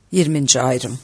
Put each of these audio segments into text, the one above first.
20. ayrım.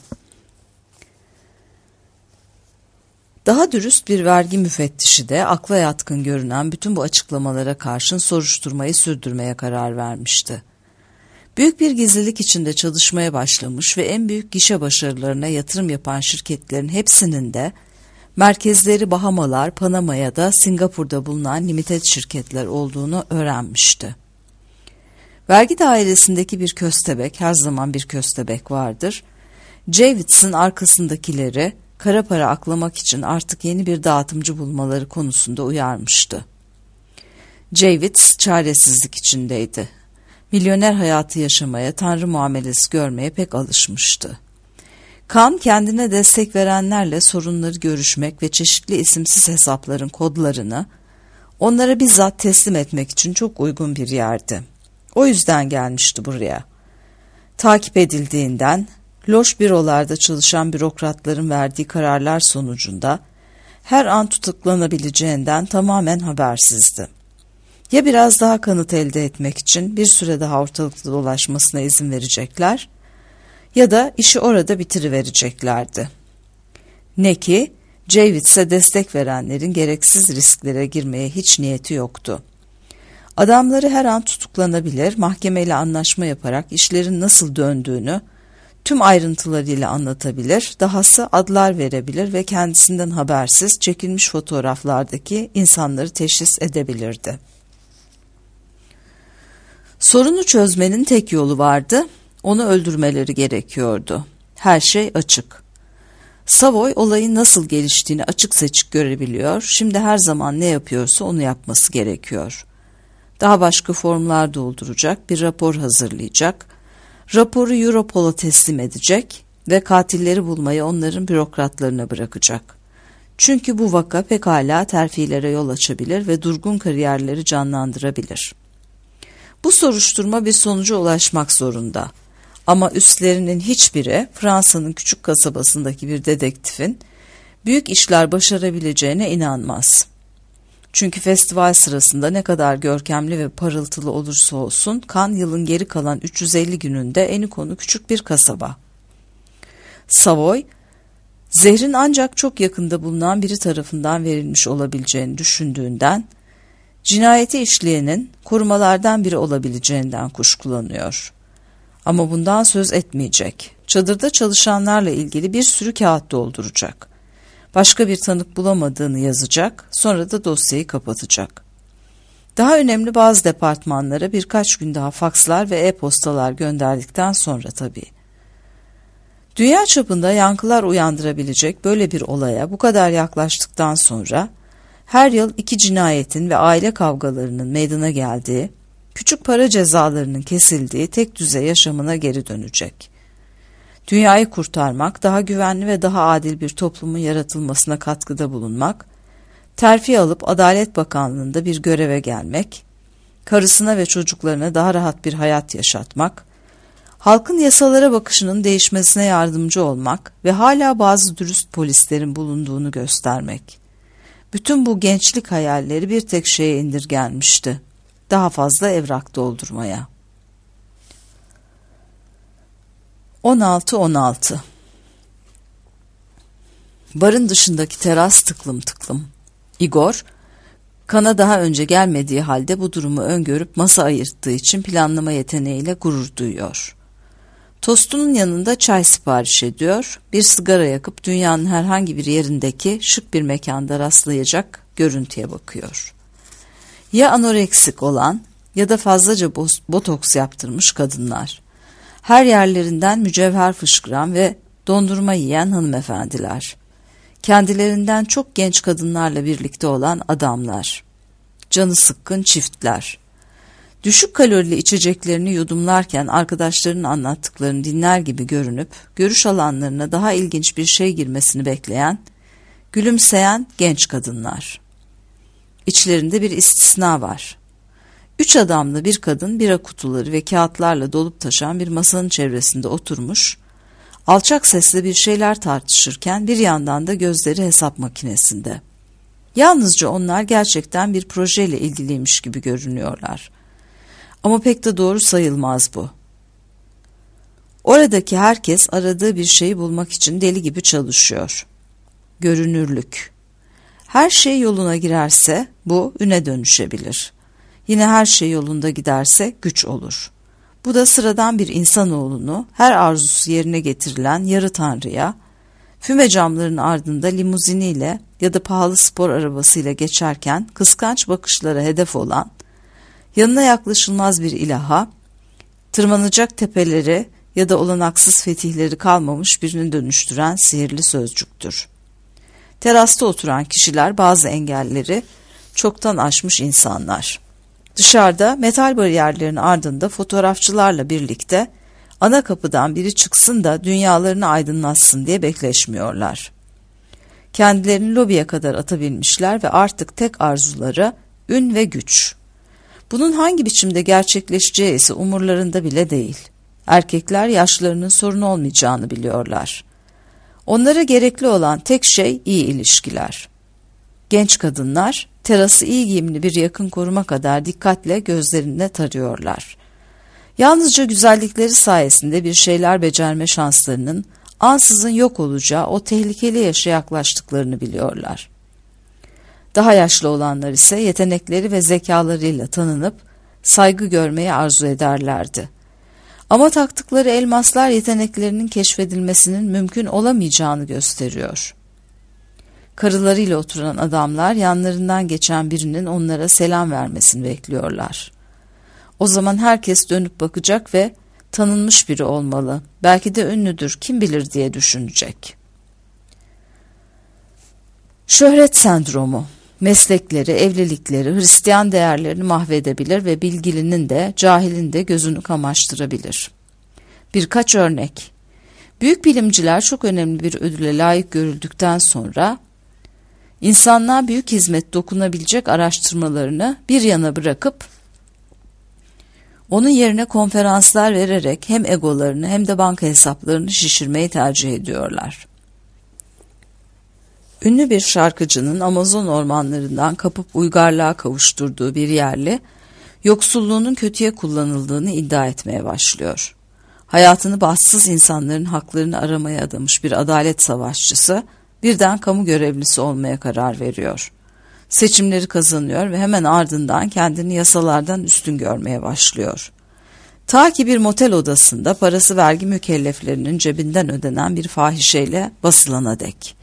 Daha dürüst bir vergi müfettişi de akla yatkın görünen bütün bu açıklamalara karşın soruşturmayı sürdürmeye karar vermişti. Büyük bir gizlilik içinde çalışmaya başlamış ve en büyük gişe başarılarına yatırım yapan şirketlerin hepsinin de merkezleri Bahamalar, Panama ya da Singapur'da bulunan limited şirketler olduğunu öğrenmişti. Vergi dairesindeki bir köstebek, her zaman bir köstebek vardır. Javits'in arkasındakileri kara para aklamak için artık yeni bir dağıtımcı bulmaları konusunda uyarmıştı. Javits çaresizlik içindeydi. Milyoner hayatı yaşamaya, tanrı muamelesi görmeye pek alışmıştı. Kan kendine destek verenlerle sorunları görüşmek ve çeşitli isimsiz hesapların kodlarını onlara bizzat teslim etmek için çok uygun bir yerdi. O yüzden gelmişti buraya. Takip edildiğinden, loş bürolarda çalışan bürokratların verdiği kararlar sonucunda her an tutuklanabileceğinden tamamen habersizdi. Ya biraz daha kanıt elde etmek için bir süre daha ortalıkta dolaşmasına izin verecekler ya da işi orada bitirivereceklerdi. Ne ki Javits'e destek verenlerin gereksiz risklere girmeye hiç niyeti yoktu. Adamları her an tutuklanabilir, mahkemeyle anlaşma yaparak işlerin nasıl döndüğünü tüm ayrıntılarıyla anlatabilir, dahası adlar verebilir ve kendisinden habersiz çekilmiş fotoğraflardaki insanları teşhis edebilirdi. Sorunu çözmenin tek yolu vardı, onu öldürmeleri gerekiyordu. Her şey açık. Savoy olayın nasıl geliştiğini açık seçik görebiliyor, şimdi her zaman ne yapıyorsa onu yapması gerekiyor. Daha başka formlar dolduracak, bir rapor hazırlayacak, raporu Europol'a teslim edecek ve katilleri bulmayı onların bürokratlarına bırakacak. Çünkü bu vaka pekala terfilere yol açabilir ve durgun kariyerleri canlandırabilir. Bu soruşturma bir sonuca ulaşmak zorunda. Ama üstlerinin hiçbiri Fransa'nın küçük kasabasındaki bir dedektifin büyük işler başarabileceğine inanmaz. Çünkü festival sırasında ne kadar görkemli ve parıltılı olursa olsun Cannes yılın geri kalan 350 gününde eni konu küçük bir kasaba. Savoy, zehrin ancak çok yakında bulunan biri tarafından verilmiş olabileceğini düşündüğünden, cinayeti işleyenin korumalardan biri olabileceğinden kuşkulanıyor. Ama bundan söz etmeyecek. Çadırda çalışanlarla ilgili bir sürü kağıt dolduracak. Başka bir tanık bulamadığını yazacak, sonra da dosyayı kapatacak. Daha önemli bazı departmanlara birkaç gün daha fakslar ve e-postalar gönderdikten sonra tabii. Dünya çapında yankılar uyandırabilecek böyle bir olaya bu kadar yaklaştıktan sonra, her yıl 2 cinayetin ve aile kavgalarının meydana geldiği, küçük para cezalarının kesildiği tek düze yaşamına geri dönecek. Dünyayı kurtarmak, daha güvenli ve daha adil bir toplumun yaratılmasına katkıda bulunmak, terfi alıp Adalet Bakanlığı'nda bir göreve gelmek, karısına ve çocuklarına daha rahat bir hayat yaşatmak, halkın yasalara bakışının değişmesine yardımcı olmak ve hala bazı dürüst polislerin bulunduğunu göstermek. Bütün bu gençlik hayalleri bir tek şeye indirgenmişti. Daha fazla evrak doldurmaya. 16-16 Barın dışındaki teras tıklım tıklım. Igor, Kana daha önce gelmediği halde bu durumu öngörüp masa ayırttığı için planlama yeteneğiyle gurur duyuyor. Tostunun yanında çay sipariş ediyor, bir sigara yakıp dünyanın herhangi bir yerindeki şık bir mekanda rastlayacak görüntüye bakıyor. Ya anoreksik olan ya da fazlaca botoks yaptırmış kadınlar. Her yerlerinden mücevher fışkıran ve dondurma yiyen hanımefendiler. Kendilerinden çok genç kadınlarla birlikte olan adamlar. Canı sıkkın çiftler. Düşük kalorili içeceklerini yudumlarken arkadaşlarının anlattıklarını dinler gibi görünüp görüş alanlarına daha ilginç bir şey girmesini bekleyen, gülümseyen genç kadınlar. İçlerinde bir istisna var. 3 adamla bir kadın bira kutuları ve kağıtlarla dolup taşan bir masanın çevresinde oturmuş, alçak sesle bir şeyler tartışırken bir yandan da gözleri hesap makinesinde. Yalnızca onlar gerçekten bir projeyle ilgiliymiş gibi görünüyorlar. Ama pek de doğru sayılmaz bu. Oradaki herkes aradığı bir şeyi bulmak için deli gibi çalışıyor. Görünürlük. Her şey yoluna girerse bu üne dönüşebilir. Yine her şey yolunda giderse güç olur. Bu da sıradan bir insanoğlunu her arzusu yerine getirilen yarı tanrıya, füme camlarının ardında limuziniyle ya da pahalı spor arabasıyla geçerken kıskanç bakışlara hedef olan, yanına yaklaşılmaz bir ilaha, tırmanacak tepeleri ya da olanaksız fetihleri kalmamış birini dönüştüren sihirli sözcüktür. Terasta oturan kişiler bazı engelleri çoktan aşmış insanlar. Dışarıda metal bariyerlerin ardında fotoğrafçılarla birlikte ana kapıdan biri çıksın da dünyalarını aydınlatsın diye bekleşmiyorlar. Kendilerini lobiye kadar atabilmişler ve artık tek arzuları ün ve güç. Bunun hangi biçimde gerçekleşeceği ise umurlarında bile değil. Erkekler yaşlarının sorun olmayacağını biliyorlar. Onlara gerekli olan tek şey iyi ilişkiler. Genç kadınlar terası iyi giyimli bir yakın koruma kadar dikkatle gözlerinde tarıyorlar. Yalnızca güzellikleri sayesinde bir şeyler becerme şanslarının ansızın yok olacağı o tehlikeli yaşa yaklaştıklarını biliyorlar. Daha yaşlı olanlar ise yetenekleri ve zekalarıyla tanınıp saygı görmeyi arzu ederlerdi. Ama taktıkları elmaslar yeteneklerinin keşfedilmesinin mümkün olamayacağını gösteriyor. Karılarıyla oturan adamlar yanlarından geçen birinin onlara selam vermesini bekliyorlar. O zaman herkes dönüp bakacak ve tanınmış biri olmalı, belki de ünlüdür, kim bilir diye düşünecek. Şöhret sendromu, meslekleri, evlilikleri, Hristiyan değerlerini mahvedebilir ve bilgilinin de cahilin de gözünü kamaştırabilir. Birkaç örnek. Büyük bilimciler çok önemli bir ödüle layık görüldükten sonra insanlığa büyük hizmet dokunabilecek araştırmalarını bir yana bırakıp onun yerine konferanslar vererek hem egolarını hem de banka hesaplarını şişirmeyi tercih ediyorlar. Ünlü bir şarkıcının Amazon ormanlarından kapıp uygarlığa kavuşturduğu bir yerli, yoksulluğunun kötüye kullanıldığını iddia etmeye başlıyor. Hayatını bahtsız insanların haklarını aramaya adamış bir adalet savaşçısı, birden kamu görevlisi olmaya karar veriyor. Seçimleri kazanıyor ve hemen ardından kendini yasalardan üstün görmeye başlıyor. Ta ki bir motel odasında parası vergi mükelleflerinin cebinden ödenen bir fahişeyle basılana dek.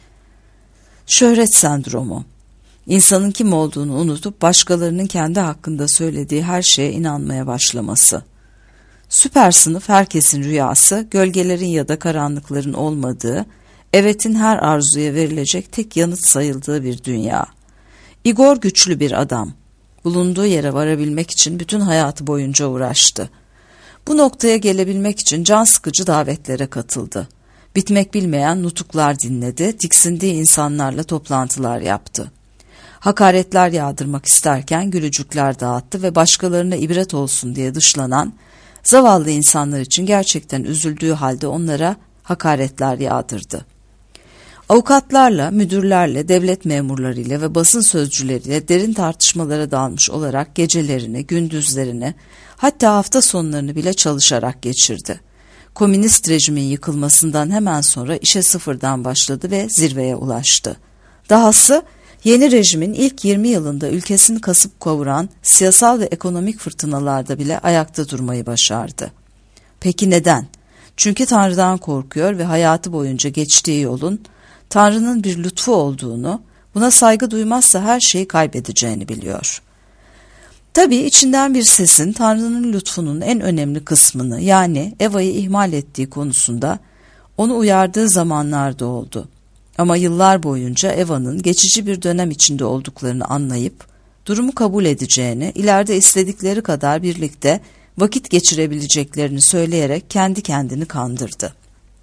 Şöhret sendromu. İnsanın kim olduğunu unutup başkalarının kendi hakkında söylediği her şeye inanmaya başlaması. Süper sınıf herkesin rüyası, gölgelerin ya da karanlıkların olmadığı, evetin her arzuya verilecek tek yanıt sayıldığı bir dünya. Igor güçlü bir adam. Bulunduğu yere varabilmek için bütün hayatı boyunca uğraştı. Bu noktaya gelebilmek için can sıkıcı davetlere katıldı. Bitmek bilmeyen nutuklar dinledi, tiksindiği insanlarla toplantılar yaptı. Hakaretler yağdırmak isterken gülücükler dağıttı ve başkalarına ibret olsun diye dışlanan, zavallı insanlar için gerçekten üzüldüğü halde onlara hakaretler yağdırdı. Avukatlarla, müdürlerle, devlet memurlarıyla ve basın sözcüleriyle derin tartışmalara dalmış olarak gecelerini, gündüzlerini, hatta hafta sonlarını bile çalışarak geçirdi. Komünist rejimin yıkılmasından hemen sonra işe sıfırdan başladı ve zirveye ulaştı. Dahası yeni rejimin ilk 20 yılında ülkesini kasıp kavuran siyasal ve ekonomik fırtınalarda bile ayakta durmayı başardı. Peki neden? Çünkü Tanrı'dan korkuyor ve hayatı boyunca geçtiği yolun Tanrı'nın bir lütfu olduğunu, buna saygı duymazsa her şeyi kaybedeceğini biliyor. Tabii içinden bir sesin Tanrı'nın lütfunun en önemli kısmını, yani Eva'yı ihmal ettiği konusunda onu uyardığı zamanlarda oldu. Ama yıllar boyunca Eva'nın geçici bir dönem içinde olduklarını anlayıp durumu kabul edeceğini, ileride istedikleri kadar birlikte vakit geçirebileceklerini söyleyerek kendi kendini kandırdı.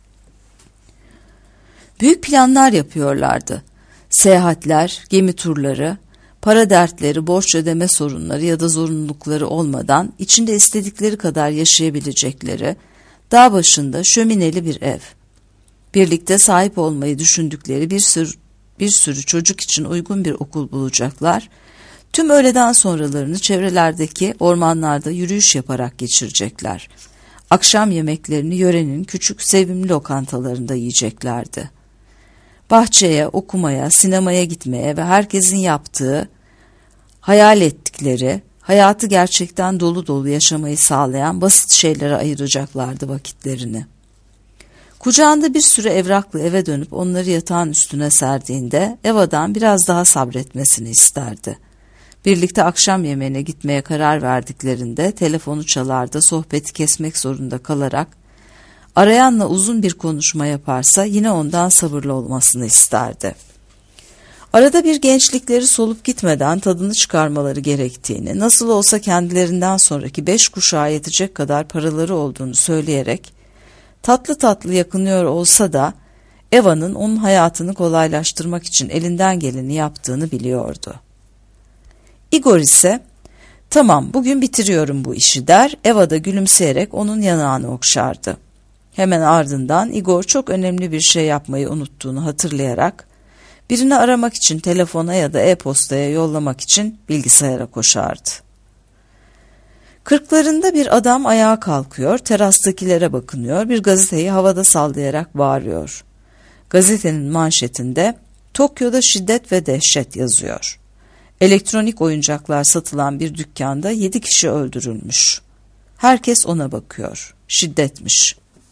Büyük planlar yapıyorlardı. Seyahatler, gemi turları, para dertleri, borç ödeme sorunları ya da zorunlulukları olmadan içinde istedikleri kadar yaşayabilecekleri, dağ başında şömineli bir ev. Birlikte sahip olmayı düşündükleri bir sürü çocuk için uygun bir okul bulacaklar. Tüm öğleden sonralarını çevrelerdeki ormanlarda yürüyüş yaparak geçirecekler. Akşam yemeklerini yörenin küçük sevimli lokantalarında yiyeceklerdi. Bahçeye, okumaya, sinemaya gitmeye ve herkesin yaptığı, hayal ettikleri, hayatı gerçekten dolu dolu yaşamayı sağlayan basit şeylere ayıracaklardı vakitlerini. Kucağında bir sürü evrakla eve dönüp onları yatağın üstüne serdiğinde Eva'dan biraz daha sabretmesini isterdi. Birlikte akşam yemeğine gitmeye karar verdiklerinde telefonu çalar sohbeti kesmek zorunda kalarak arayanla uzun bir konuşma yaparsa yine ondan sabırlı olmasını isterdi. Arada bir gençlikleri solup gitmeden tadını çıkarmaları gerektiğini, nasıl olsa kendilerinden sonraki 5 kuşağa yetecek kadar paraları olduğunu söyleyerek tatlı tatlı yakınıyor olsa da Eva'nın onun hayatını kolaylaştırmak için elinden geleni yaptığını biliyordu. Igor ise "Tamam, bugün bitiriyorum bu işi" der, Eva da gülümseyerek onun yanağını okşardı. Hemen ardından Igor çok önemli bir şey yapmayı unuttuğunu hatırlayarak birini aramak için telefona ya da e-postaya yollamak için bilgisayara koşardı. Kırklarında bir adam ayağa kalkıyor, terastakilere bakınıyor, bir gazeteyi havada sallayarak bağırıyor. Gazetenin manşetinde "Tokyo'da şiddet ve dehşet" yazıyor. Elektronik oyuncaklar satılan bir dükkanda 7 kişi öldürülmüş. Herkes ona bakıyor. Şiddetmiş.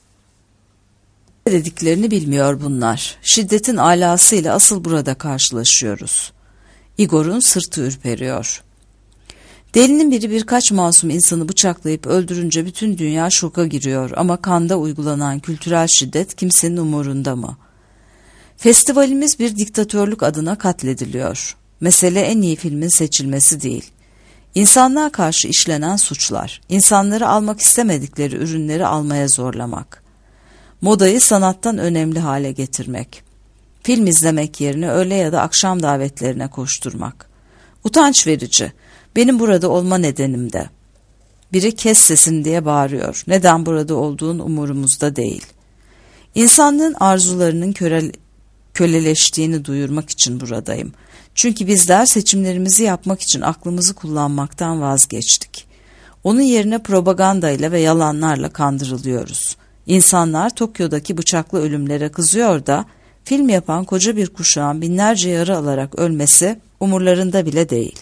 Ne dediklerini bilmiyor bunlar. Şiddetin alasıyla asıl burada karşılaşıyoruz. Igor'un sırtı ürperiyor. Delinin biri birkaç masum insanı bıçaklayıp öldürünce bütün dünya şoka giriyor ama Cannes'da uygulanan kültürel şiddet kimsenin umurunda mı? Festivalimiz bir diktatörlük adına katlediliyor. Mesele en iyi filmin seçilmesi değil. İnsanlığa karşı işlenen suçlar, insanları almak istemedikleri ürünleri almaya zorlamak. Modayı sanattan önemli hale getirmek. Film izlemek yerine öğle ya da akşam davetlerine koşturmak. Utanç verici. Benim burada olma nedenim de. Biri "Kes sesini" diye bağırıyor. Neden burada olduğun umurumuzda değil. İnsanlığın arzularının köleleştiğini duyurmak için buradayım. Çünkü bizler seçimlerimizi yapmak için aklımızı kullanmaktan vazgeçtik. Onun yerine propagandayla ve yalanlarla kandırılıyoruz. İnsanlar Tokyo'daki bıçaklı ölümlere kızıyor da film yapan koca bir kuşağın binlerce yara alarak ölmesi umurlarında bile değil.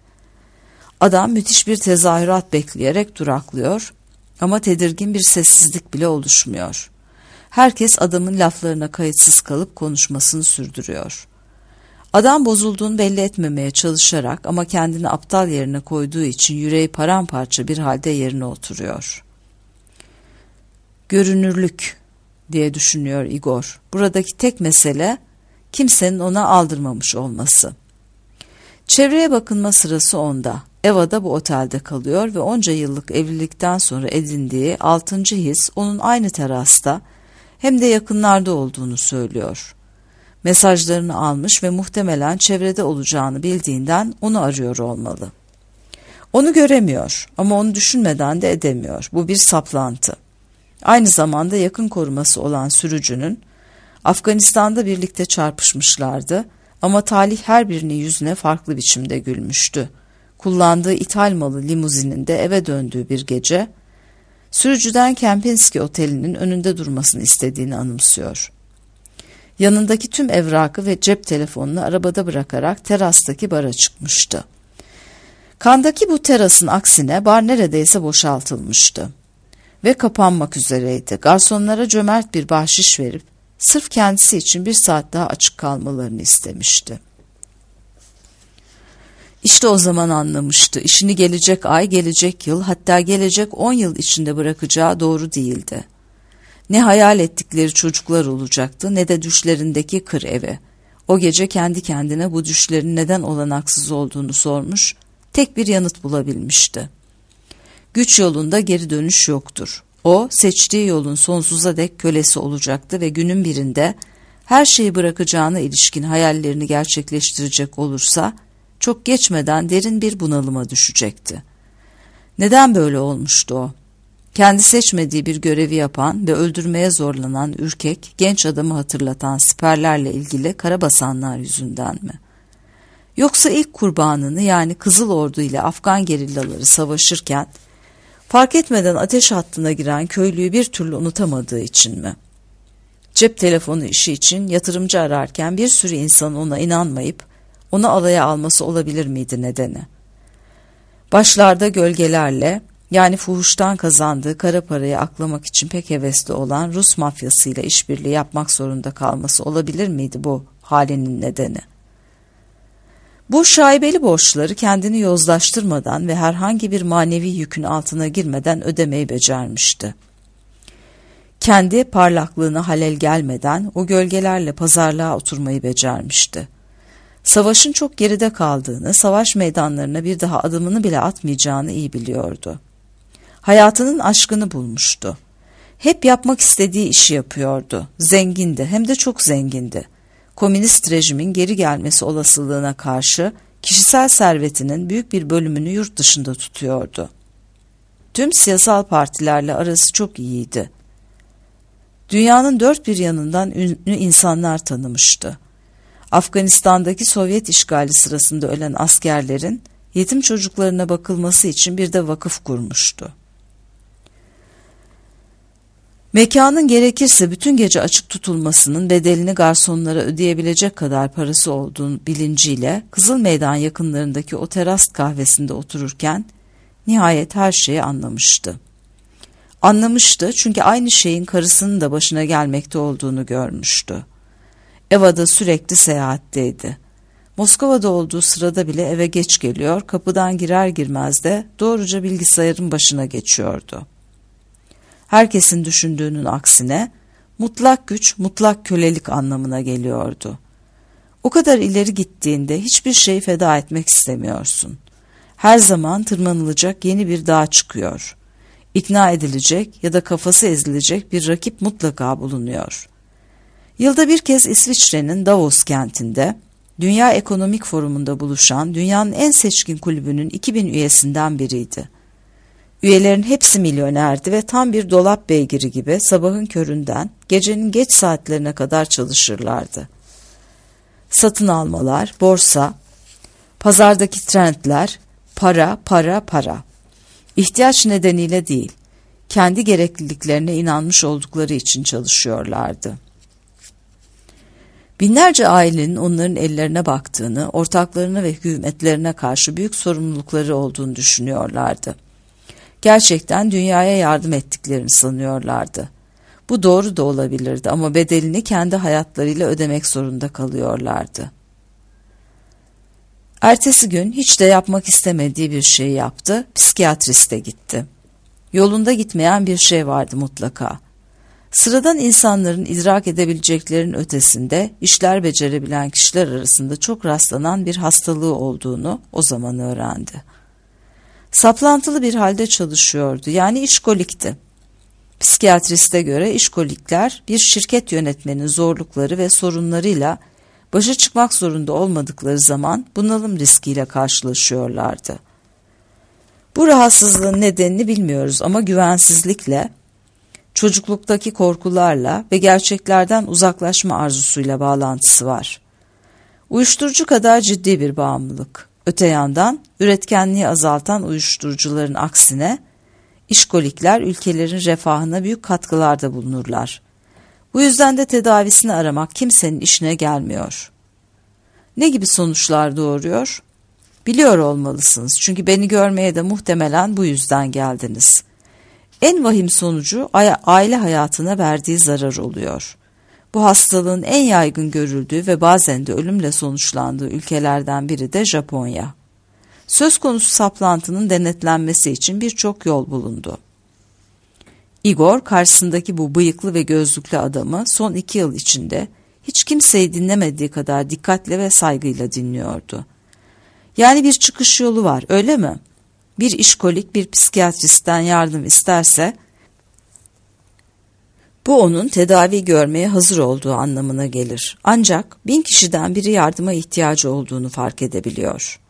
Adam müthiş bir tezahürat bekleyerek duraklıyor ama tedirgin bir sessizlik bile oluşmuyor. Herkes adamın laflarına kayıtsız kalıp konuşmasını sürdürüyor. Adam bozulduğunu belli etmemeye çalışarak ama kendini aptal yerine koyduğu için yüreği paramparça bir halde yerine oturuyor. Görünürlük diye düşünüyor Igor. Buradaki tek mesele kimsenin ona aldırmamış olması. Çevreye bakınma sırası onda. Eva da bu otelde kalıyor ve onca yıllık evlilikten sonra edindiği 6. his onun aynı terasta hem de yakınlarda olduğunu söylüyor. Mesajlarını almış ve muhtemelen çevrede olacağını bildiğinden onu arıyor olmalı. Onu göremiyor ama onu düşünmeden de edemiyor. Bu bir saplantı. Aynı zamanda yakın koruması olan sürücünün Afganistan'da birlikte çarpışmışlardı ama talih her birinin yüzüne farklı biçimde gülmüştü. Kullandığı ithal malı limuzininde eve döndüğü bir gece sürücüden Kempinski Oteli'nin önünde durmasını istediğini anımsıyor. Yanındaki tüm evrakı ve cep telefonunu arabada bırakarak terastaki bara çıkmıştı. Cannes'daki bu terasın aksine bar neredeyse boşaltılmıştı ve kapanmak üzereydi. Garsonlara cömert bir bahşiş verip sırf kendisi için 1 saat daha açık kalmalarını istemişti. İşte o zaman anlamıştı. İşini gelecek ay, gelecek yıl, hatta gelecek 10 yıl içinde bırakacağı doğru değildi. Ne hayal ettikleri çocuklar olacaktı ne de düşlerindeki kır evi. O gece kendi kendine bu düşlerin neden olanaksız olduğunu sormuş, tek bir yanıt bulabilmişti. Güç yolunda geri dönüş yoktur. O, seçtiği yolun sonsuza dek kölesi olacaktı ve günün birinde her şeyi bırakacağına ilişkin hayallerini gerçekleştirecek olursa, çok geçmeden derin bir bunalıma düşecekti. Neden böyle olmuştu o? Kendi seçmediği bir görevi yapan ve öldürmeye zorlanan ürkek, genç adamı hatırlatan siperlerle ilgili karabasanlar yüzünden mi? Yoksa ilk kurbanını yani Kızıl Ordu ile Afgan gerillaları savaşırken Fark etmeden ateş hattına giren köylüyü bir türlü unutamadığı için mi? Cep telefonu işi için yatırımcı ararken bir sürü insanın ona inanmayıp onu alaya alması olabilir miydi nedeni? Başlarda gölgelerle, yani fuhuştan kazandığı kara parayı aklamak için pek hevesli olan Rus mafyasıyla işbirliği yapmak zorunda kalması olabilir miydi bu halinin nedeni? Bu şaibeli borçları kendini yozlaştırmadan ve herhangi bir manevi yükün altına girmeden ödemeyi becermişti. Kendi parlaklığına halel gelmeden o gölgelerle pazarlığa oturmayı becermişti. Savaşın çok geride kaldığını, savaş meydanlarına bir daha adımını bile atmayacağını iyi biliyordu. Hayatının aşkını bulmuştu. Hep yapmak istediği işi yapıyordu. Zengindi, hem de çok zengindi. Komünist rejimin geri gelmesi olasılığına karşı kişisel servetinin büyük bir bölümünü yurt dışında tutuyordu. Tüm siyasal partilerle arası çok iyiydi. Dünyanın dört bir yanından ünlü insanlar tanımıştı. Afganistan'daki Sovyet işgali sırasında ölen askerlerin yetim çocuklarına bakılması için bir de vakıf kurmuştu. Mekanın gerekirse bütün gece açık tutulmasının bedelini garsonlara ödeyebilecek kadar parası olduğunu bilinciyle Kızıl Meydan yakınlarındaki o teras kahvesinde otururken nihayet her şeyi anlamıştı. Anlamıştı çünkü aynı şeyin karısının da başına gelmekte olduğunu görmüştü. Eva'da sürekli seyahatteydi. Moskova'da olduğu sırada bile eve geç geliyor, kapıdan girer girmez de doğruca bilgisayarın başına geçiyordu. Herkesin düşündüğünün aksine mutlak güç, mutlak kölelik anlamına geliyordu. O kadar ileri gittiğinde hiçbir şey feda etmek istemiyorsun. Her zaman tırmanılacak yeni bir dağ çıkıyor. İkna edilecek ya da kafası ezilecek bir rakip mutlaka bulunuyor. Yılda bir kez İsviçre'nin Davos kentinde, Dünya Ekonomik Forumu'nda buluşan dünyanın en seçkin kulübünün 2000 üyesinden biriydi. Üyelerin hepsi milyonerdi ve tam bir dolap beygiri gibi sabahın köründen gecenin geç saatlerine kadar çalışırlardı. Satın almalar, borsa, pazardaki trendler, para, para, para. İhtiyaç nedeniyle değil, kendi gerekliliklerine inanmış oldukları için çalışıyorlardı. Binlerce ailenin onların ellerine baktığını, ortaklarına ve hükümetlerine karşı büyük sorumlulukları olduğunu düşünüyorlardı. Gerçekten dünyaya yardım ettiklerini sanıyorlardı. Bu doğru da olabilirdi ama bedelini kendi hayatlarıyla ödemek zorunda kalıyorlardı. Ertesi gün hiç de yapmak istemediği bir şey yaptı, psikiyatriste gitti. Yolunda gitmeyen bir şey vardı mutlaka. Sıradan insanların idrak edebileceklerinin ötesinde işler becerebilen kişiler arasında çok rastlanan bir hastalığı olduğunu o zaman öğrendi. Saplantılı bir halde çalışıyordu, yani işkolikti. Psikiyatriste göre işkolikler bir şirket yönetmenin zorlukları ve sorunlarıyla başa çıkmak zorunda olmadıkları zaman bunalım riskiyle karşılaşıyorlardı. Bu rahatsızlığın nedenini bilmiyoruz ama güvensizlikle, çocukluktaki korkularla ve gerçeklerden uzaklaşma arzusuyla bağlantısı var. Uyuşturucu kadar ciddi bir bağımlılık. Öte yandan üretkenliği azaltan uyuşturucuların aksine işkolikler ülkelerin refahına büyük katkılarda bulunurlar. Bu yüzden de tedavisini aramak kimsenin işine gelmiyor. Ne gibi sonuçlar doğuruyor? Biliyor olmalısınız çünkü beni görmeye de muhtemelen bu yüzden geldiniz. En vahim sonucu aile hayatına verdiği zarar oluyor. Bu hastalığın en yaygın görüldüğü ve bazen de ölümle sonuçlandığı ülkelerden biri de Japonya. Söz konusu saplantının denetlenmesi için birçok yol bulundu. Igor karşısındaki bu bıyıklı ve gözlüklü adamı son 2 yıl içinde hiç kimseyi dinlemediği kadar dikkatle ve saygıyla dinliyordu. Yani bir çıkış yolu var, öyle mi? Bir işkolik bir psikiyatristten yardım isterse, bu onun tedavi görmeye hazır olduğu anlamına gelir. Ancak 1000 kişiden biri yardıma ihtiyacı olduğunu fark edebiliyor.